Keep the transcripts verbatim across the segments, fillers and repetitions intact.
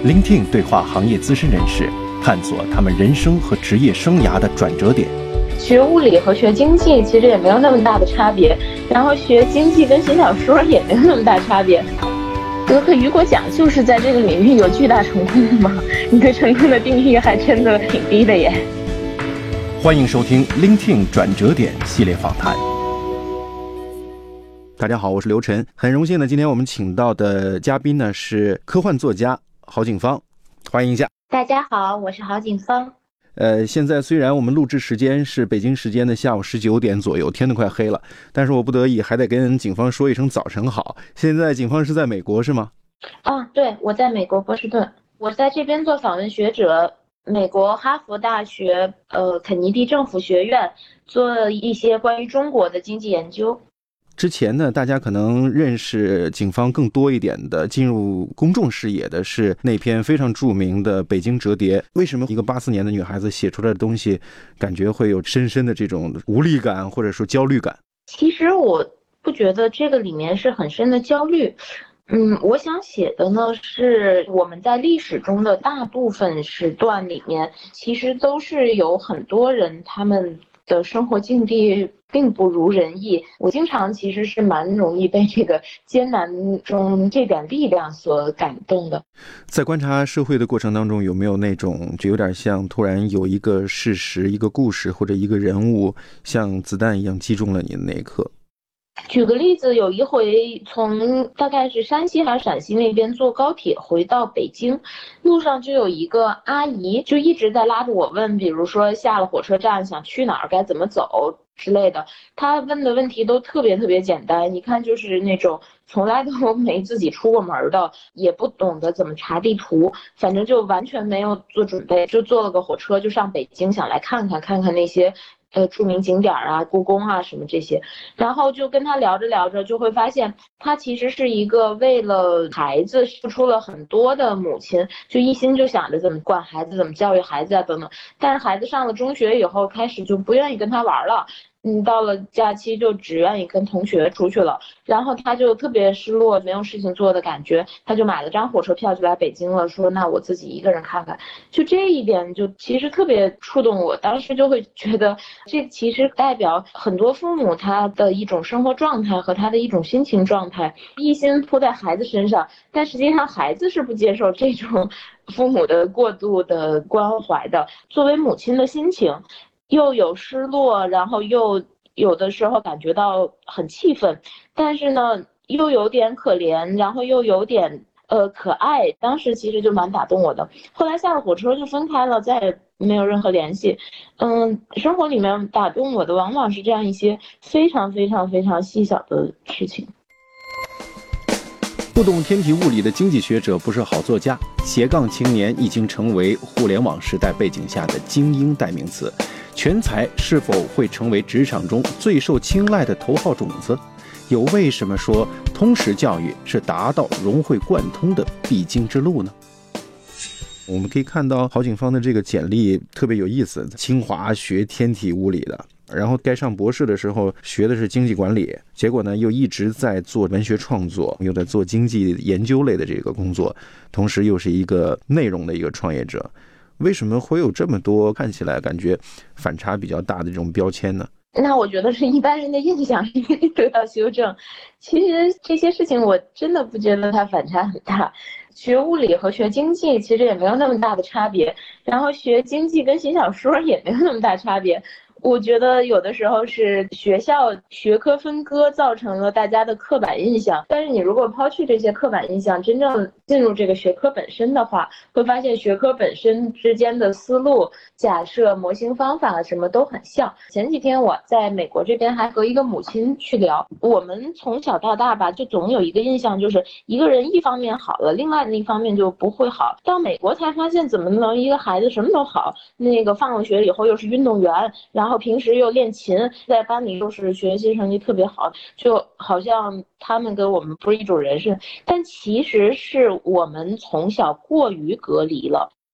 聆听对话行业资深人士，探索他们人生和职业生涯的转折点。 学物理和学经济其实也没有那么大的差别，然后学经济跟写小说也没有那么大差别。得个雨果奖就是在这个领域有巨大成功的嘛？你对成功的定义还真的挺低的耶。 欢迎收听聆听转折点系列访谈。大家好，我是刘晨，很荣幸呢，今天我们请到的嘉宾呢是科幻作家郝景芳，欢迎一下。 大家好，我是郝景芳。 呃，现在虽然我们录制时间是北京时间的下午十九点左右，天都快黑了，但是我不得已还得跟景芳说一声早晨好。现在景芳是在美国是吗？ 啊，对，我在美国波士顿，我在这边做访问学者，美国哈佛大学呃肯尼迪政府学院做一些关于中国的经济研究。 之前呢，大家可能认识景芳更多一点的，进入公众视野的是那篇非常著名的《北京折叠》。为什么一个八四年的女孩子写出来的东西，感觉会有深深的这种无力感或者说焦虑感？ 其实我不觉得这个里面是很深的焦虑。嗯，我想写的呢，是我们在历史中的大部分时段里面，其实都是有很多人他们的生活境地并不如人意。我经常其实是蛮容易被这个艰难中这点力量所感动的。 在观察社会的过程当中，有没有那种就有点像突然有一个事实、一个故事或者一个人物像子弹一样击中了你的那一刻？ 举个例子，有一回从大概是山西还是陕西那边坐高铁回到北京，路上就有一个阿姨就一直在拉着我问，比如说下了火车站想去哪儿，该怎么走之类的。她问的问题都特别特别简单，一看就是那种从来都没自己出过门的，也不懂得怎么查地图，反正就完全没有做准备，就坐了个火车就上北京，想来看看看看那些呃，著名景点啊，故宫啊什么这些。然后就跟他聊着聊着，就会发现他其实是一个为了孩子付出了很多的母亲，就一心就想着怎么管孩子，怎么教育孩子啊等等。但是孩子上了中学以后，开始就不愿意跟他玩了。嗯，到了假期就只愿意跟同学出去了，然后他就特别失落，没有事情做的感觉，他就买了张火车票就来北京了，说那我自己一个人看看。就这一点就其实特别触动我，当时就会觉得这其实代表很多父母他的一种生活状态和他的一种心情状态，一心扑在孩子身上，但实际上孩子是不接受这种父母的过度的关怀的。作为母亲的心情又有失落，然后又有的时候感觉到很气愤，但是呢又有点可怜，然后又有点呃可爱，当时其实就蛮打动我的。后来下了火车就分开了，再也没有任何联系。嗯，生活里面打动我的往往是这样一些非常非常非常细小的事情。 不懂天体物理的经济学者不是好作家，斜杠青年已经成为互联网时代背景下的精英代名词。全才是否会成为职场中最受青睐的头号种子？又为什么说通识教育是达到融会贯通的必经之路呢？我们可以看到郝景芳的这个简历特别有意思，清华学天体物理的，然后该上博士的时候学的是经济管理，结果呢又一直在做文学创作，又在做经济研究类的这个工作，同时又是一个内容的一个创业者。为什么会有这么多看起来感觉反差比较大的这种标签呢？ 那我觉得是一般人的印象应该得到修正。其实这些事情我真的不觉得它反差很大。学物理和学经济其实也没有那么大的差别，然后学经济跟写小说也没有那么大差别。我觉得有的时候是学校学科分割造成了大家的刻板印象，但是你如果抛去这些刻板印象，真正进入这个学科本身的话，会发现学科本身之间的思路、假设、模型、方法什么都很像。前几天我在美国这边还和一个母亲去聊，我们从小到大吧，就总有一个印象，就是一个人一方面好了，另外的一方面就不会好。到美国才发现，怎么能一个孩子什么都好，那个放了学以后又是运动员，然后平时又练琴，在班里又是学习成绩特别好，就好像他们跟我们不是一种人似的。但其实是我们从小过于隔离了。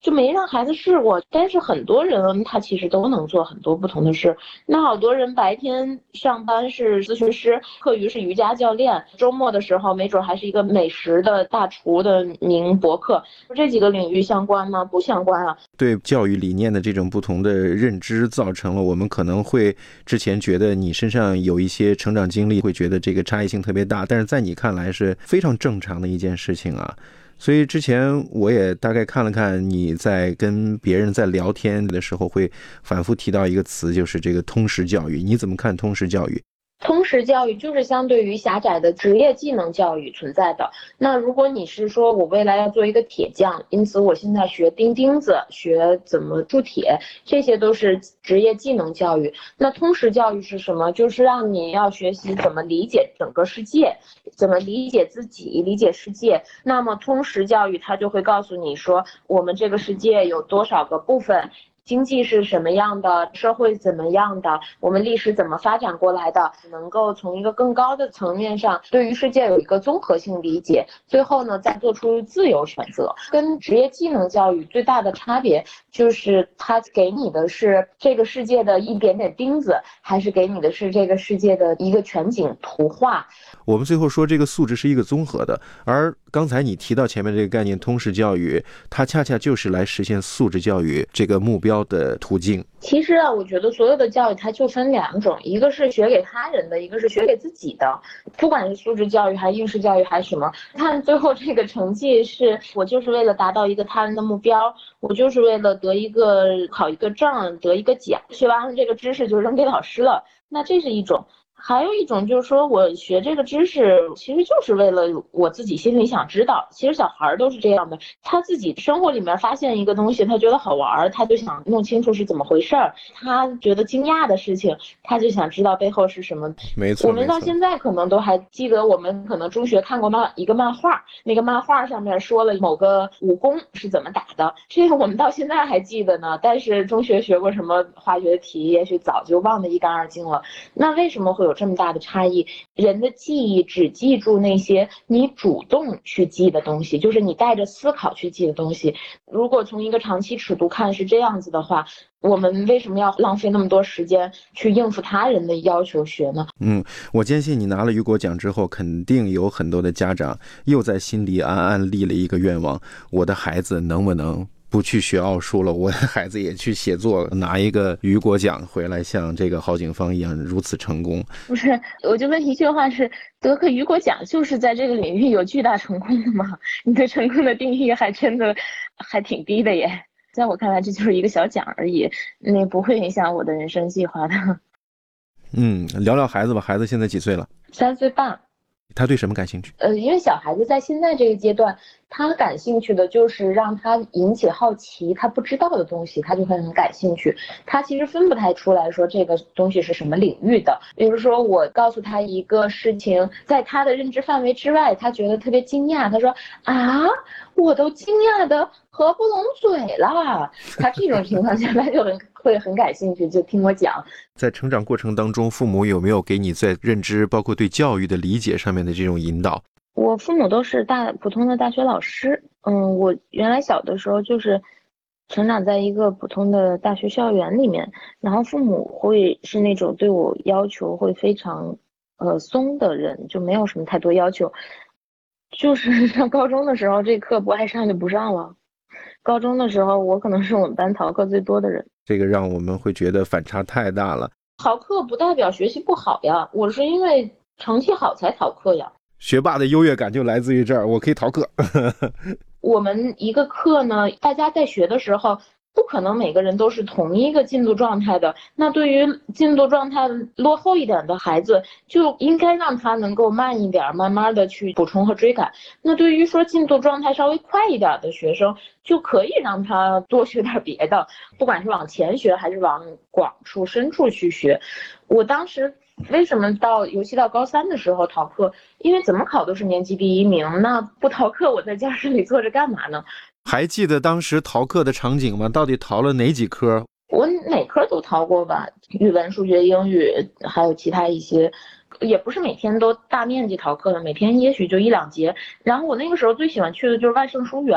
就没让孩子试过。但是很多人他其实都能做很多不同的事。那好多人白天上班是咨询师，课余是瑜伽教练，周末的时候没准还是一个美食的大厨的名博客。这几个领域相关吗？不相关啊。 对教育理念的这种不同的认知，造成了我们可能会之前觉得你身上有一些成长经历，会觉得这个差异性特别大，但是在你看来是非常正常的一件事情啊。所以之前我也大概看了看你在跟别人在聊天的时候会反复提到一个词，就是这个通识教育。你怎么看通识教育？ 通识教育就是相对于狭窄的职业技能教育存在的。那如果你是说我未来要做一个铁匠，因此我现在学钉钉子，学怎么铸铁，这些都是职业技能教育。那通识教育是什么？就是让你要学习怎么理解整个世界，怎么理解自己，理解世界。那么通识教育它就会告诉你说，我们这个世界有多少个部分，经济是什么样的，社会怎么样的，我们历史怎么发展过来的，能够从一个更高的层面上对于世界有一个综合性理解，最后呢再做出自由选择。跟职业技能教育最大的差别就是它给你的是这个世界的一点点钉子，还是给你的是这个世界的一个全景图画。 我们最后说这个素质是一个综合的，而刚才你提到前面这个概念通识教育，它恰恰就是来实现素质教育这个目标的途径。 其实啊，我觉得所有的教育它就分两种，一个是学给他人的，一个是学给自己的。不管是素质教育还是应试教育还是什么，看最后这个成绩是我就是为了达到一个他人的目标，我就是为了得一个考一个证，得一个奖，学完了这个知识就扔给老师了，那这是一种。还有一种就是说我学这个知识其实就是为了我自己心里想知道，其实小孩都是这样的，他自己生活里面发现一个东西，他觉得好玩，他就想弄清楚是怎么回事儿，他觉得惊讶的事情，他就想知道背后是什么。 没错， 我们到现在可能都还记得，我们可能中学看过漫一个漫画，那个漫画上面说了某个武功是怎么打的，这个我们到现在还记得呢，但是中学学过什么化学题也许早就忘得一干二净了。那为什么会有有这么大的差异？人的记忆只记住那些你主动去记的东西，就是你带着思考去记的东西。如果从一个长期尺度看是这样子的话，我们为什么要浪费那么多时间去应付他人的要求学呢？ 嗯，我坚信你拿了雨果奖之后，肯定有很多的家长又在心里暗暗立了一个愿望：我的孩子能不能不去学奥数了，我的孩子也去写作，拿一个雨果奖回来，像这个郝景芳一样如此成功。 不是，我就问一句话是，得个雨果奖就是在这个领域有巨大成功的吗？你对成功的定义还真的还挺低的耶。在我看来，这就是一个小奖而已，那不会影响我的人生计划的。 嗯，聊聊孩子吧，孩子现在几岁了？ 三岁半。 他对什么感兴趣？ 呃，因为小孩子在现在这个阶段，他感兴趣的就是让他引起好奇，他不知道的东西，他就会很感兴趣。他其实分不太出来说这个东西是什么领域的。比如说，我告诉他一个事情，在他的认知范围之外，他觉得特别惊讶。他说：“啊，我都惊讶的合不拢嘴了。”他这种情况下，他就很会很感兴趣，就听我讲。 在成长过程当中，父母有没有给你在认知，包括对教育的理解上面的这种引导？ 我父母都是大普通的大学老师。嗯，我原来小的时候就是成长在一个普通的大学校园里面，然后父母会是那种对我要求会非常呃松的人，就没有什么太多要求。就是上高中的时候，这课不爱上就不上了。高中的时候，我可能是我们班逃课最多的人。 这个让我们会觉得反差太大了。 逃课不代表学习不好呀，我是因为成绩好才逃课呀。 学霸的优越感就来自于这儿，我可以逃课。 我们一个课呢，大家在学的时候不可能每个人都是同一个进度状态的，那对于进度状态落后一点的孩子，就应该让他能够慢一点，慢慢的去补充和追赶。那对于说进度状态稍微快一点的学生，就可以让他多学点别的，不管是往前学还是往广处深处去学。我当时为什么到尤其到高三的时候逃课？因为怎么考都是年级第一名，那不逃课我在教室里坐着干嘛呢？ 还记得当时逃课的场景吗？到底逃了哪几科？ 我哪科都逃过吧，语文、数学、英语，还有其他一些，也不是每天都大面积逃课的，每天也许就一两节。然后我那个时候最喜欢去的就是万盛书园。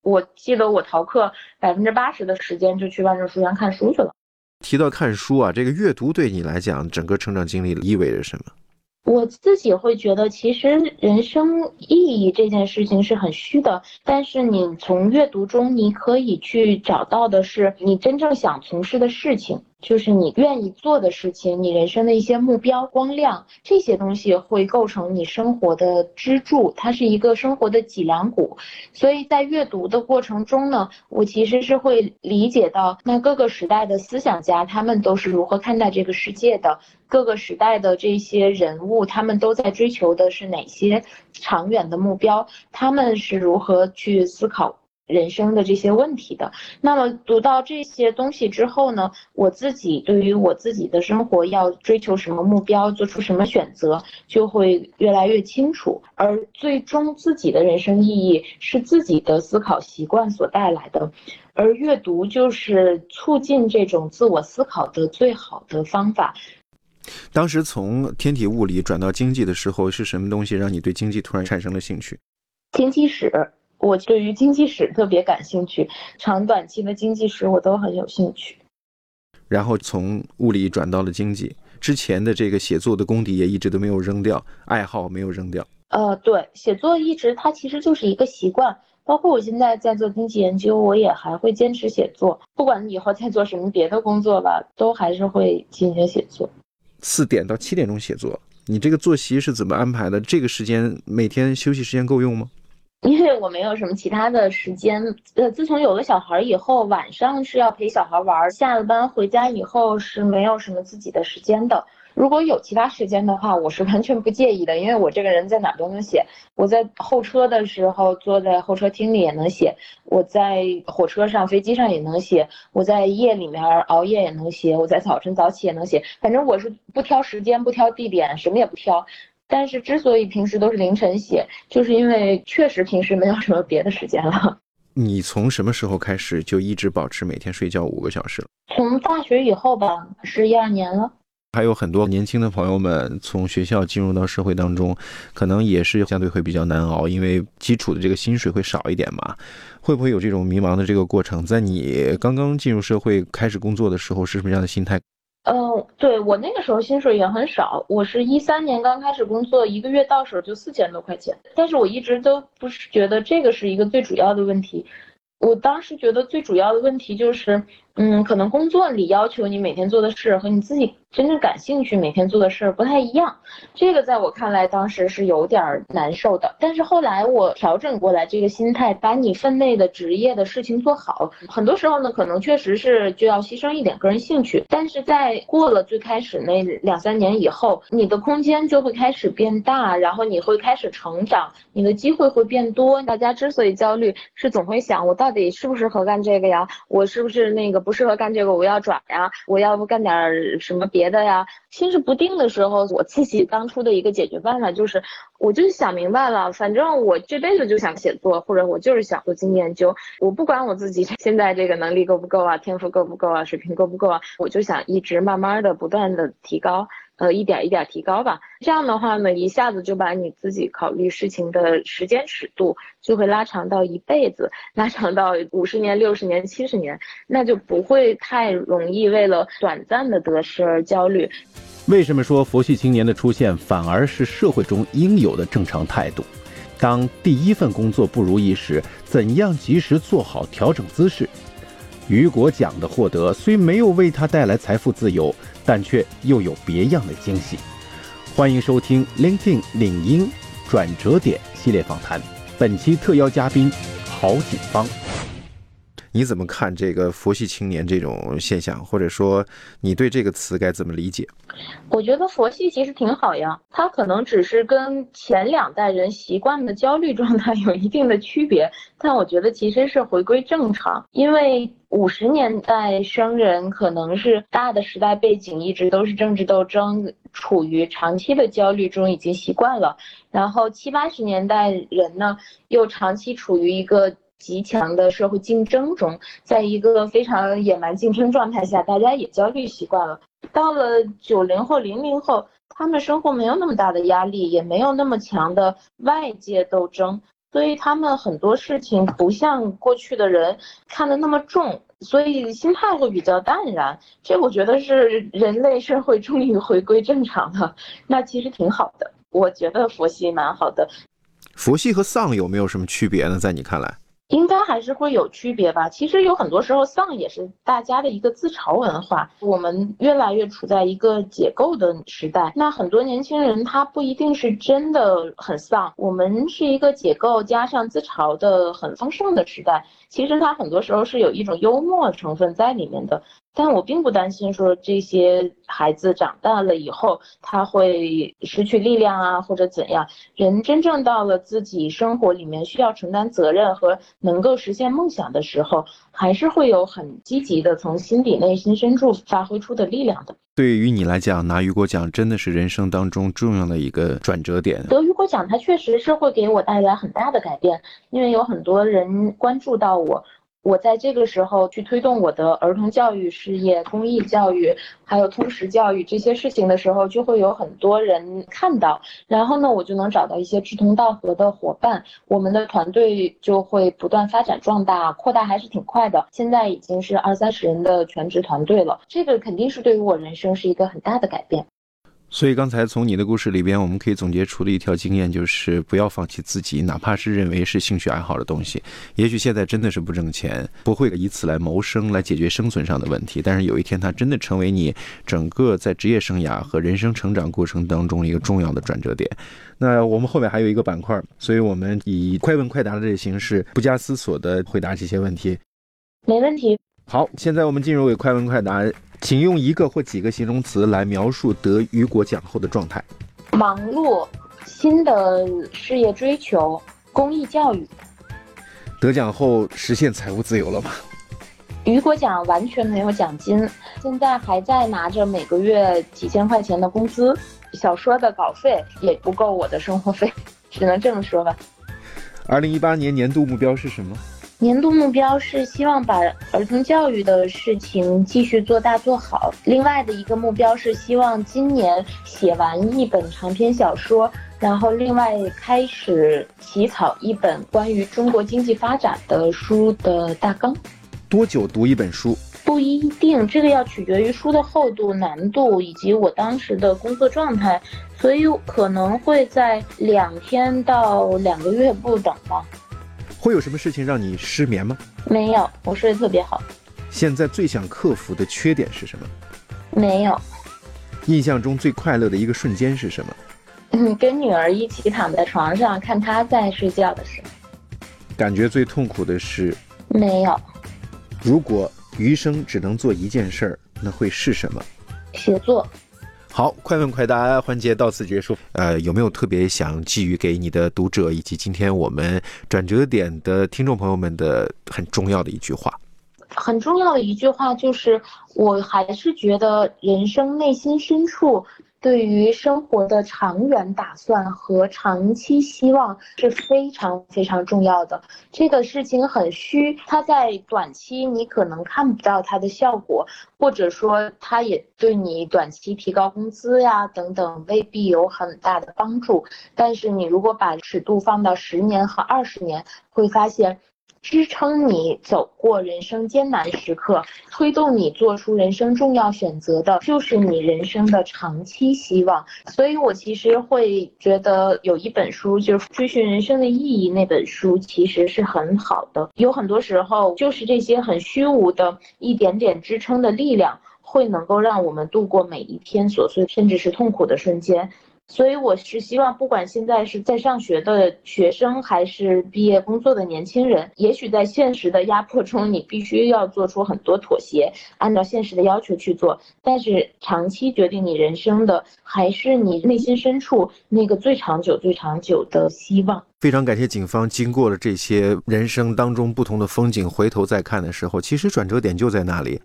我记得我逃课百分之八十的时间就去万州书院看书去了。 提到看书啊，这个阅读对你来讲，整个成长经历意味着什么？ 我自己会觉得，其实人生意义这件事情是很虚的，但是你从阅读中，你可以去找到的是你真正想从事的事情，就是你愿意做的事情，你人生的一些目标、光亮，这些东西会构成你生活的支柱，它是一个生活的脊梁骨。所以在阅读的过程中呢，我其实是会理解到，那各个时代的思想家，他们都是如何看待这个世界的，各个时代的这些人物，他们都在追求的是哪些长远的目标，他们是如何去思考人生的这些问题的。那么读到这些东西之后呢，我自己对于我自己的生活要追求什么目标，做出什么选择，就会越来越清楚。而最终自己的人生意义是自己的思考习惯所带来的，而阅读就是促进这种自我思考的最好的方法。 当时从天体物理转到经济的时候，是什么东西让你对经济突然产生了兴趣？ 经济史，我对于经济史特别感兴趣，长短期的经济史我都很有兴趣。 然后从物理转到了经济，之前的这个写作的功底也一直都没有扔掉，爱好没有扔掉。 呃，对，写作一直它其实就是一个习惯，包括我现在在做经济研究，我也还会坚持写作，不管以后再做什么别的工作吧，都还是会进行写作。 四点到七点钟写作，你这个作息是怎么安排的？这个时间每天休息时间够用吗？ 因为我没有什么其他的时间，呃，自从有了小孩以后，晚上是要陪小孩玩，下了班回家以后是没有什么自己的时间的。如果有其他时间的话，我是完全不介意的，因为我这个人在哪都能写。我在候车的时候坐在候车厅里也能写，我在火车上、飞机上也能写，我在夜里面熬夜也能写，我在早晨早起也能写。反正我是不挑时间、不挑地点，什么也不挑。但是之所以平时都是凌晨写，就是因为确实平时没有什么别的时间了。 你从什么时候开始就一直保持每天睡觉五个小时了？ 从大学以后吧，是一二年了。 还有很多年轻的朋友们从学校进入到社会当中，可能也是相对会比较难熬，因为基础的这个薪水会少一点嘛。会不会有这种迷茫的这个过程？在你刚刚进入社会开始工作的时候，是什么样的心态？ 嗯，对，我那个时候薪水也很少，我是一三年刚开始工作，一个月到手就四千多块钱，但是我一直都不是觉得这个是一个最主要的问题。我当时觉得最主要的问题就是，嗯，可能工作里要求你每天做的事和你自己真正感兴趣每天做的事不太一样，这个在我看来当时是有点难受的。但是后来我调整过来这个心态，把你分内的职业的事情做好，很多时候呢可能确实是就要牺牲一点个人兴趣，但是在过了最开始那两三年以后，你的空间就会开始变大，然后你会开始成长，你的机会会变多。大家之所以焦虑，是总会想我到底适不适合干这个呀，我是不是那个不适合干这个我要转呀，我要不干点什么别的呀。心事不定的时候，我自己当初的一个解决办法就是我就想明白了，反正我这辈子就想写作，或者我就是想做经济研究，我不管我自己现在这个能力够不够啊，天赋够不够啊，水平够不够啊，我就想一直慢慢的不断的提高，呃，一点一点提高吧。这样的话呢，一下子就把你自己考虑事情的时间尺度就会拉长到一辈子，拉长到五十年、六十年、七十年，那就不会太容易为了短暂的得失而焦虑。 为什么说佛系青年的出现反而是社会中应有的正常态度？当第一份工作不如意时，怎样及时做好调整姿势？雨果奖的获得虽没有为他带来财富自由，但却又有别样的惊喜。欢迎收听 LinkedIn 领英转折点系列访谈，本期特邀嘉宾郝景芳。 你怎么看这个佛系青年这种现象，或者说你对这个词该怎么理解？ 我觉得佛系其实挺好呀，它可能只是跟前两代人习惯的焦虑状态有一定的区别，但我觉得其实是回归正常。因为五十年代生人可能是大的时代背景一直都是政治斗争，处于长期的焦虑中已经习惯了，然后七八十年代人呢又长期处于一个极强的社会竞争中，在一个非常野蛮竞争状态下，大家也焦虑习惯了。到了九零后、零零后，他们生活没有那么大的压力，也没有那么强的外界斗争， 所以他们很多事情不像过去的人看得那么重，所以心态会比较淡然。这我觉得是人类社会终于回归正常了，那其实挺好的。我觉得佛系蛮好的。 佛系和丧有没有什么区别呢？在你看来？ 应该还是会有区别吧。其实有很多时候丧也是大家的一个自嘲文化，我们越来越处在一个解构的时代，那很多年轻人他不一定是真的很丧，我们是一个解构加上自嘲的很丰盛的时代，其实他很多时候是有一种幽默成分在里面的。但我并不担心说这些孩子长大了以后他会失去力量啊，或者怎样。人真正到了自己生活里面需要承担责任和能够实现梦想的时候，还是会有很积极的从心底内心深处发挥出的力量的。 对于你来讲，拿雨果奖真的是人生当中重要的一个转折点。 得雨果奖它确实是会给我带来很大的改变，因为有很多人关注到我，我在这个时候去推动我的儿童教育事业、公益教育还有通识教育这些事情的时候，就会有很多人看到，然后呢我就能找到一些志同道合的伙伴，我们的团队就会不断发展壮大，扩大还是挺快的，现在已经是二三十人的全职团队了，这个肯定是对于我人生是一个很大的改变。 所以刚才从你的故事里边，我们可以总结出的一条经验就是不要放弃自己，哪怕是认为是兴趣爱好的东西，也许现在真的是不挣钱，不会以此来谋生，来解决生存上的问题，但是有一天它真的成为你整个在职业生涯和人生成长过程当中一个重要的转折点。那我们后面还有一个板块，所以我们以快问快答的这个形式，不加思索的回答这些问题。 没问题。 好，现在我们进入给快问快答，请用一个或几个形容词来描述得雨果奖后的状态。 忙碌，新的事业追求，公益教育。 得奖后实现财务自由了吗？ 雨果奖完全没有奖金，现在还在拿着每个月几千块钱的工资，小说的稿费也不够我的生活费，只能这么说吧。 二零一八年年度目标是什么？ 年度目标是希望把儿童教育的事情继续做大做好，另外的一个目标是希望今年写完一本长篇小说，然后另外开始起草一本关于中国经济发展的书的大纲。 多久读一本书？ 不一定，这个要取决于书的厚度、难度以及我当时的工作状态，所以可能会在两天到两个月不等吧。 会有什么事情让你失眠吗？ 没有，我睡得特别好。 现在最想克服的缺点是什么？ 没有。 印象中最快乐的一个瞬间是什么？ 嗯，跟女儿一起躺在床上看她在睡觉的时候。 感觉最痛苦的是？ 没有。 如果余生只能做一件事儿，那会是什么？ 写作。 好，快问快答环节到此结束。呃，有没有特别想寄予给你的读者以及今天我们转折点的听众朋友们的很重要的一句话？ 很重要的一句话就是，我还是觉得人生内心深处对于生活的长远打算和长期希望是非常非常重要的。这个事情很虚，它在短期你可能看不到它的效果，或者说它也对你短期提高工资呀等等未必有很大的帮助。但是你如果把尺度放到十年和二十年，会发现支撑你走过人生艰难时刻，推动你做出人生重要选择的，就是你人生的长期希望。所以我其实会觉得有一本书就是《追寻人生的意义》，那本书其实是很好的。有很多时候就是这些很虚无的一点点支撑的力量，会能够让我们度过每一天琐碎甚至是痛苦的瞬间。所以我是希望不管现在是在上学的学生还是毕业工作的年轻人，也许在现实的压迫中你必须要做出很多妥协，按照现实的要求去做，但是长期决定你人生的还是你内心深处那个最长久最长久的希望。 非常感谢警方，经过了这些人生当中不同的风景，回头再看的时候，其实转折点就在那里。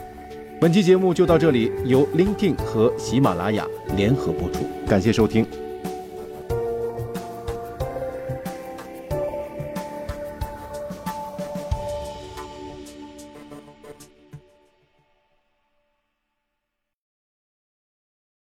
本期节目就到这里，由 LinkedIn 和喜马拉雅联合播出，感谢收听。